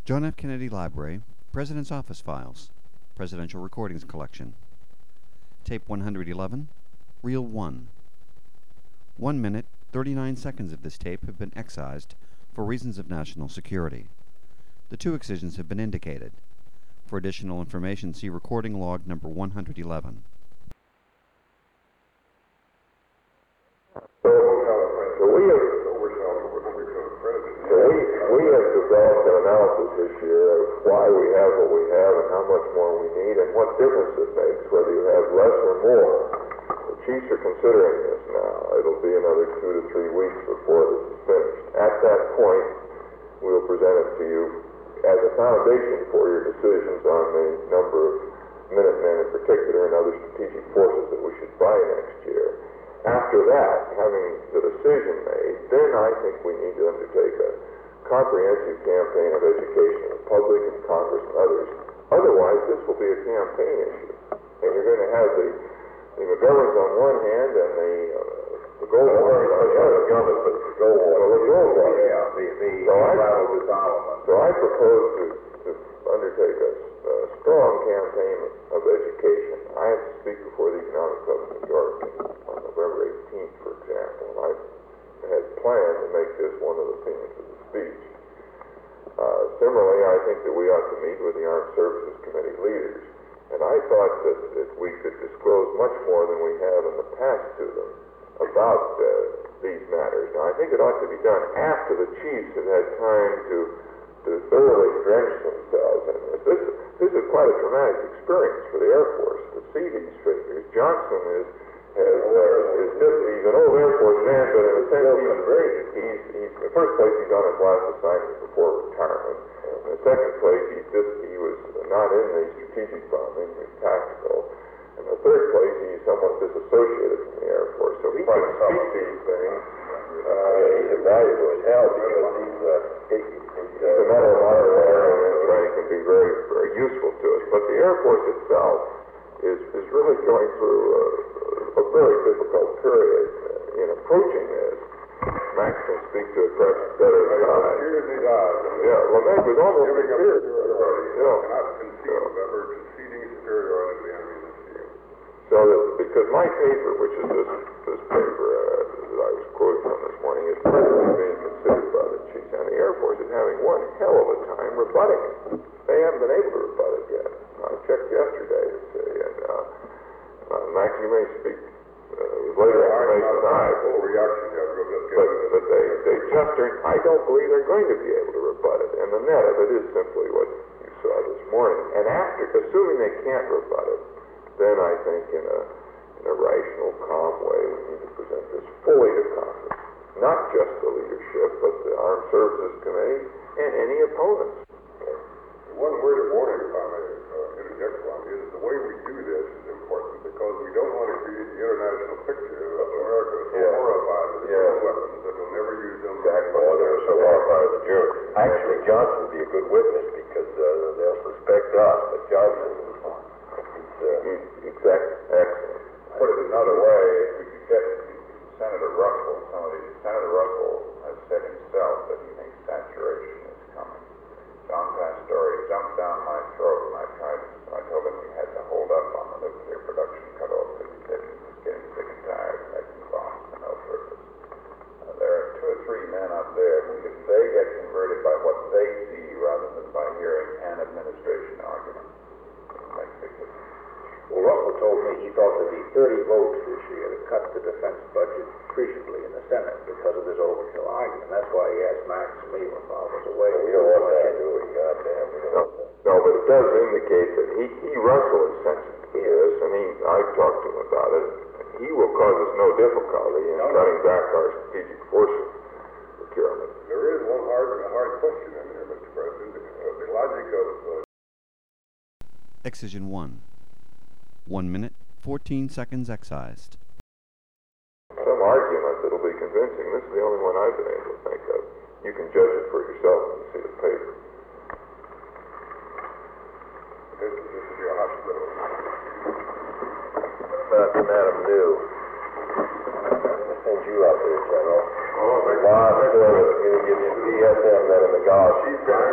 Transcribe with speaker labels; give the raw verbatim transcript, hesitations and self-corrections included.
Speaker 1: John F. Kennedy Library, President's Office Files, Presidential Recordings Collection. Tape one hundred eleven, Reel one. One minute, thirty-nine seconds of this tape have been excised for reasons of national security. The two excisions have been indicated. For additional information, see recording log number one hundred eleven.
Speaker 2: So, so we have, so we, we have developed an analysis this year of why we have what we have and how much more we need and what difference it makes, whether you have less or more. The chiefs are considering this now. It'll be another two to three weeks before this is finished. At that point, we'll present it to you as a foundation for your decisions on the number of Minutemen in particular and other strategic forces that we should buy next year. After that, having the decision made, then I think we need to undertake a comprehensive campaign of education of the public and Congress and others. Otherwise, this will be a campaign issue. And you're going to have the, the McGoverns on one hand and the, uh, the Gold Wars on the other.
Speaker 3: But the Gold Wars.
Speaker 2: Well, the Gold Wars.
Speaker 3: Yeah, the, the
Speaker 2: so I,
Speaker 3: disarmament.
Speaker 2: So I propose to, to undertake a, a strong campaign of education. I have to speak before the Economic Club of New York on November eighteenth, for example, and I had planned to make this one of the themes of the speech. Uh, similarly, I think that we ought to meet with the Armed Services Committee leaders, and I thought that, that we could disclose much more than we have in the past to them about uh, these matters. Now, I think it ought to be done after the chiefs have had time to to thoroughly drench themselves in this. This, this is quite a traumatic experience for the Air Force to see these figures. Johnson is has, uh, is just, he's an old Air Force man, but in a sense he's great. He's, he's, in the first place, he's on his last assignment before retirement. In the second place, he's just, he was not in the strategic bombing, he was tactical. In the third place, he's somewhat disassociated from the Air Force, so he can speak these things. Uh,
Speaker 3: he's invaluable as hell because he's, uh, he,
Speaker 2: he's a metal moderator and his training can be very, very useful to us. But the Air Force itself is, is really going through a, a very difficult period uh, in approaching this. Max can speak to it perhaps better than I. Yeah, well, that was almost a clear.
Speaker 4: Yeah. Cannot conceive of ever conceding superiority to the enemy in this field.
Speaker 2: So that, because my paper, which is this, this paper uh, that I was quoting from this morning, is presently being considered by the chiefs, and the Air Force is having one hell of a time rebutting it. They haven't been able to rebut it yet. I checked yesterday to see, and uh, uh, Max, you may speak uh, with later information than I.
Speaker 4: Full reaction, yeah, we'll just get
Speaker 2: But, but they, they just are, I don't believe they're going to be able to rebut it, and the net of it is simply what you saw this morning. And after, assuming they can't rebut it, then I think in a, in a rational, calm way, we need to present this fully to Congress. Not just the leadership, but the Armed Services Committee and any opponents.
Speaker 4: One word of warning, if I may uh, interject one, is the way we do this is important because we don't want to create the international picture of America so
Speaker 2: Yeah.
Speaker 4: horrified with its
Speaker 2: Yeah.
Speaker 4: own weapons that we'll never use them.
Speaker 3: Exactly. Oh, they're so horrified with the Jews. Actually, Johnson would be a good witness because uh, they'll suspect us, but Johnson, he's, uh,
Speaker 2: Exactly. Excellent.
Speaker 5: Put it another way, if we could get Senator Russell, some of these, Senator Russell has said himself that he thinks saturation is coming. John Pastore jumped down my throat and I tried, I told him we had to hold up on the nuclear production cutoff because he said he was getting sick and tired of making bombs for no purpose. Uh, there are two or three men up there who, if they get converted by what they see rather than by hearing an administration argument, it makes a big difference.
Speaker 3: well, Russell told me he thought there'd be thirty votes this year to cut the defense budget appreciably in the Senate because of this overkill argument. That's why he asked Max and me when Bob was away.
Speaker 2: We don't want that, do we? Goddamn. No, no, but it does indicate that he, he Russell is sensitive to this, and he, I've talked to him about it. He will cause us no difficulty in
Speaker 4: No, no.
Speaker 2: cutting back our strategic forces procurement.
Speaker 4: There is one hard, hard question in here, Mister President. Uh, the logic of uh,
Speaker 1: Excision one. One minute, fourteen seconds excised.
Speaker 2: Some argument that'll be convincing. This is the only one I've been able to think of. You can judge it for yourself when you see the paper.
Speaker 4: this, this is your hospital.
Speaker 3: About Madam New. I'll send you out there, General.
Speaker 4: Oh, thank you.
Speaker 3: Lots of service. You're going to give you the B S M men in the golf.
Speaker 4: She's got